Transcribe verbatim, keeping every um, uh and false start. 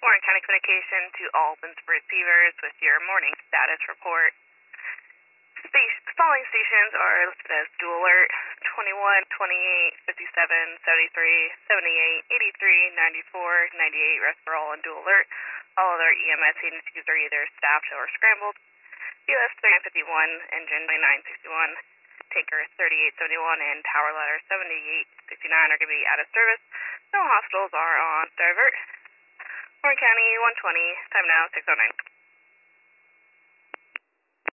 Warren County Communication to all Winsford receivers with your morning status report. The following stations are listed as dual alert: twenty-one, twenty-eight, fifty-seven, seventy-three, seventy-eight, eighty-three, ninety-four, ninety-eight, rest are all on dual alert. All other E M S agencies are either staffed or scrambled. U S thirty-nine fifty-one, engine twenty-nine sixty-one, tanker thirty-eight seventy-one, and tower ladder seventy-eight sixty-nine are going to be out of service. No hospitals are on divert. Warren County one twenty, time now six oh nine.